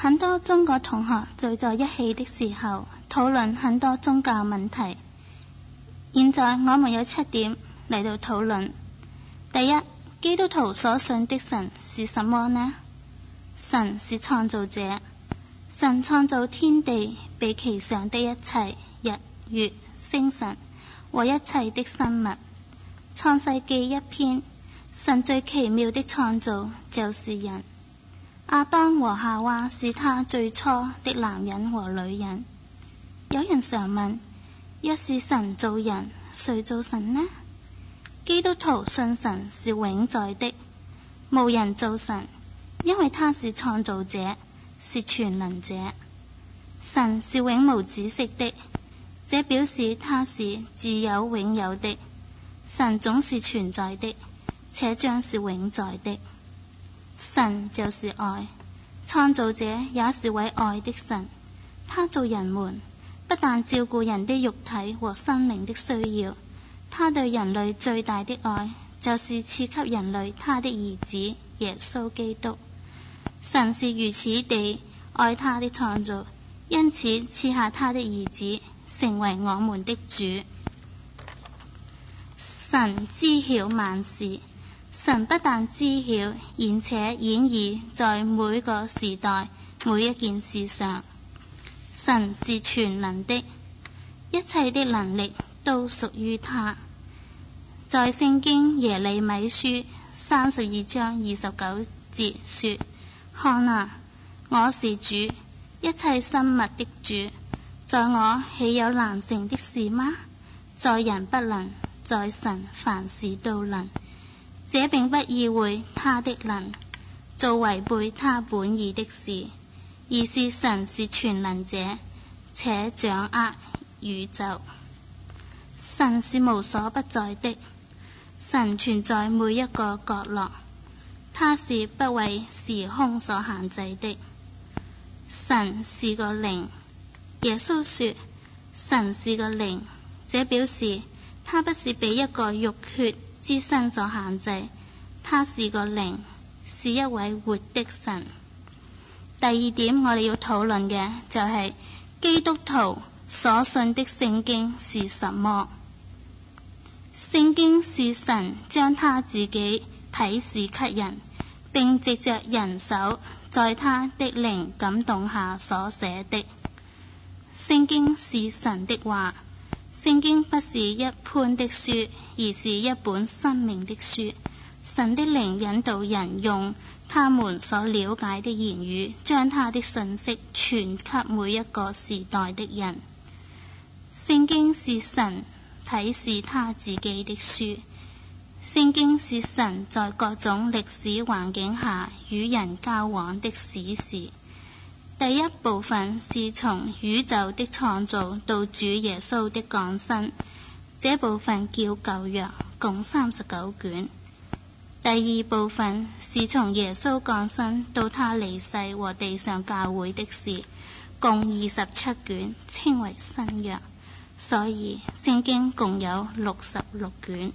很多中國同學聚在一起的時候，討論很多宗教問題。現在我們有7點嚟到討論。第一，基督徒所信的神是什麼呢？神是創造者，神創造天地，被其上的一切日、月、星辰和一切的生物。創世記1篇，神最奇妙的創造就是人。亞當和夏娃是他最初的男人和女人。有人常問，若是神造人，誰造神呢？基督徒信神是永在的，無人造神，因為他是創造者，是全能者。神是永無止息的，這表示他是自有永有的。神總是存在的，且將是永在的。神就是愛，創造者也是位愛的神。他造人們，不但照顧人的肉體和心靈的需要，他對人類最大的愛，就是賜給人類他的兒子耶穌基督。神是如此地愛他的創造，因此賜下他的兒子，成為我們的主。神知曉萬事，神不但知曉，而且演繹在每個時代每一件事上。神是全能的，一切的能力都屬於他。在聖經耶利米書32章29節說：看啊，我是主，一切生物的主，在我豈有難成的事嗎？在人不能，在神凡事都能。這並不意會他的能做違背他本意的事，而是神是全能者，且掌握宇宙。神是無所不在的，神存在每一個角落，他是不為時空所限制的。神是個靈，耶穌說神是個靈，這表示他不是被一個肉血之身所限制，他是個靈，是一位活的神。第二點我哋要討論嘅就係基督徒所信的聖經是什麼？聖經是神將他自己啟示給人，並藉着人手在他的靈感動下所寫的。聖經是神的話，聖經不是一般的書，而是一本生命的書。神的靈引導人用他們所了解的言語，將他的信息傳給每一個時代的人。聖經是神啟示他自己的書，聖經是神在各種歷史環境下與人交往的史事。第一部分是從宇宙的創造到主耶穌的降生，這部分叫舊約，共39卷。第二部分是從耶穌降生到他離世和地上教會的事，共27卷，稱為新約。所以聖經共有66卷。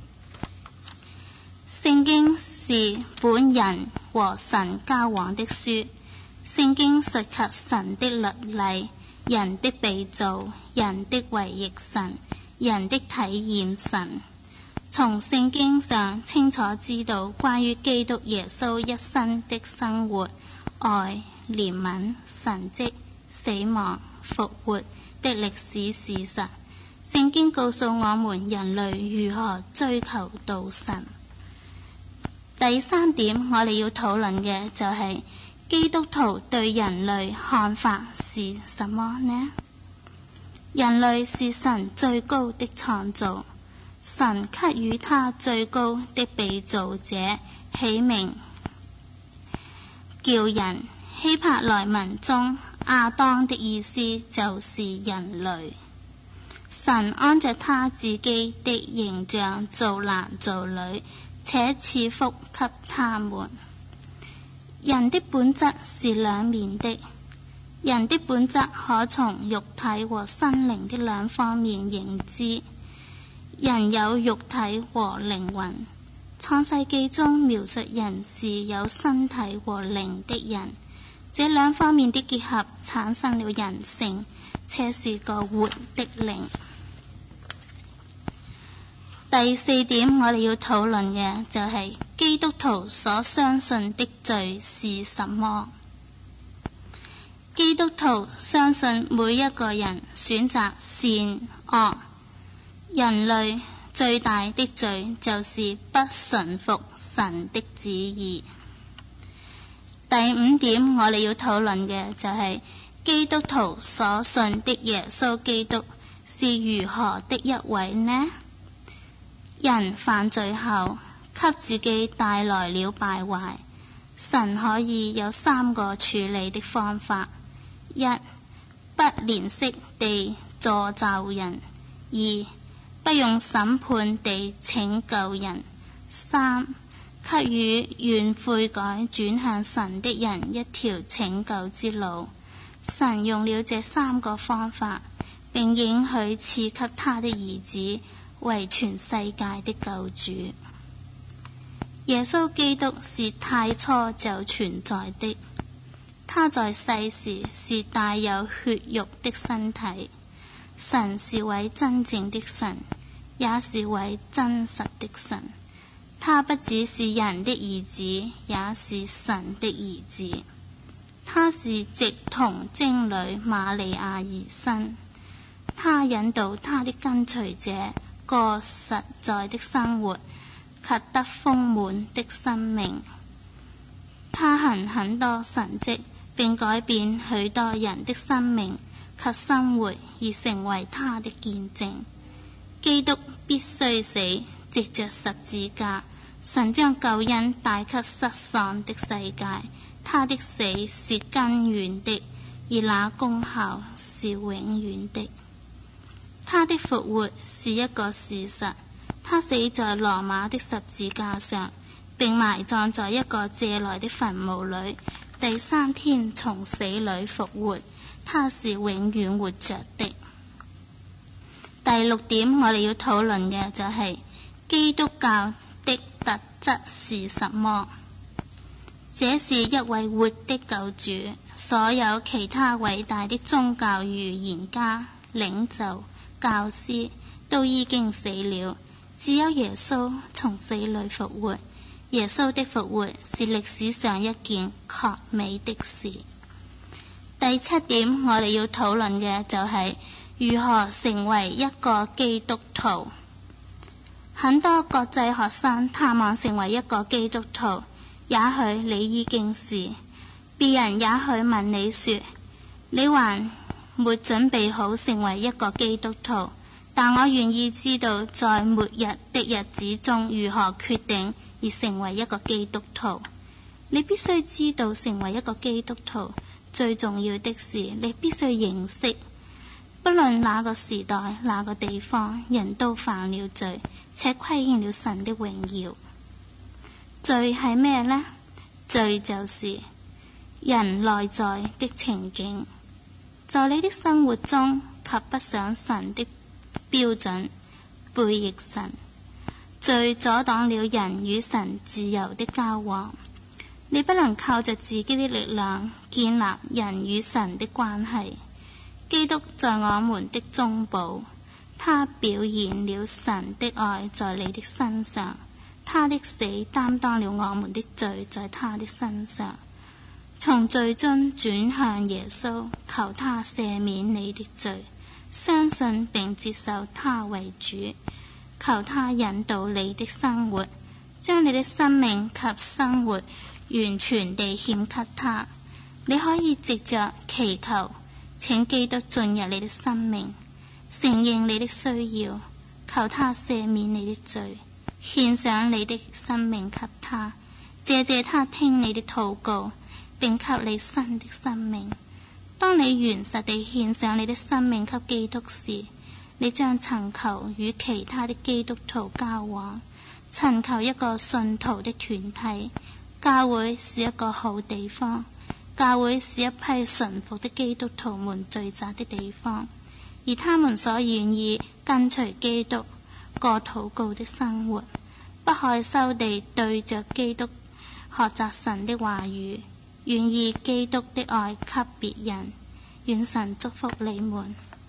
聖經是本人和神交往的書，聖經述及神的律例、人的被造、人的違逆神、人的體驗神。從聖經上清楚知道關於基督耶穌一生的生活、愛、憐憫、神蹟、死亡、復活的歷史事實。聖經告訴我們人類如何追求到神。第三點我哋要討論嘅就係基督徒對人類看法是什麼呢？人類是神最高的創造，神給予他最高的被造者起名叫人。希伯來文中亞當的意思就是人類。神按着他自己的形象造男造女，且賜福給他們。人的本質是兩面的，人的本質可從肉體和心靈的兩方面認知。人有肉體和靈魂。創世記中描述人是有身體和靈的人， 這兩方面的結合產生了人性，且是個活的靈。第四點，我哋要討論嘅就係基督徒所相信的罪是什麼。基督徒相信每一個人選擇善惡，人類最大的罪就是不順服神的旨意。第五點，我哋要討論嘅就係基督徒所信的耶穌基督是如何的一位呢？人犯罪後，給自己帶來了敗壞，神可以有三個處理的方法：一、不憐惜地詛咒人；二、不用審判地拯救人；三、給予願悔改轉向神的人一條拯救之路。神用了這三個方法，並應許賜給他的兒子為全世界的救主。耶穌基督是太初就存在的，他在世時是帶有血肉的身體。神是位真正的神，也是位真實的神。他不只是人的兒子，也是神的兒子。他是藉童貞女瑪利亞而生，他引導他的跟隨者過實在的生活，及得豐滿的生命。他行很多神蹟，並改變許多人的生命及生活，而成為他的見證。基督必須死，藉着十字架，神將救恩帶給失喪的世界。他的死是根源的，而那功效是永遠的。他的復活是一個事實，他死在羅馬的十字架上，並埋葬在一個借來的墳墓裏，第三天從死裏復活，他是永遠活着的。第六點，我哋要討論嘅就係基督教的特質是什麼？這是一位活的救主，所有其他偉大的宗教預言家、領袖、教師都已經死了，只有耶穌從死裏復活。耶穌的復活是歷史上一件確美的事。第七點，我哋要討論嘅就係如何成為一個基督徒。很多國際學生探望成為一個基督徒，也許你已經是，別人也許問你說，你還沒準備好成為一個基督徒，但我願意知道在末日的日子中如何決定而成為一個基督徒。你必須知道，成為一個基督徒最重要的是你必須認識，不論哪個時代哪個地方，人都犯了罪，且虧欠了神的榮耀。罪係咩呢？罪就是人內在的情景，在你的生活中及不上神的標準，背逆神。罪阻擋了人與神自由的交往。你不能靠着自己的力量建立人與神的關係。基督在我們的中保，他表現了神的愛在你的身上。他的死擔當了我們的罪在他的身上。從罪中轉向耶穌，求他赦免你的罪，相信並接受他為主，求他引導你的生活，將你的生命及生活完全地獻給他。你可以藉着祈求請基督進入你的生命，承認你的需要，求他赦免你的罪，獻上你的生命給他，謝謝他聽你的禱告，並給你新的生命。當你原實地獻上你的生命給基督時，你將尋求與其他的基督徒交往，尋求一個信徒的團體。教會是一個好地方，教會是一批順服的基督徒們聚集的地方，而他們所願意跟隨基督過禱告的生活，不害羞地對着基督學習神的話語， 願意基督的愛給別人。願神祝福你們。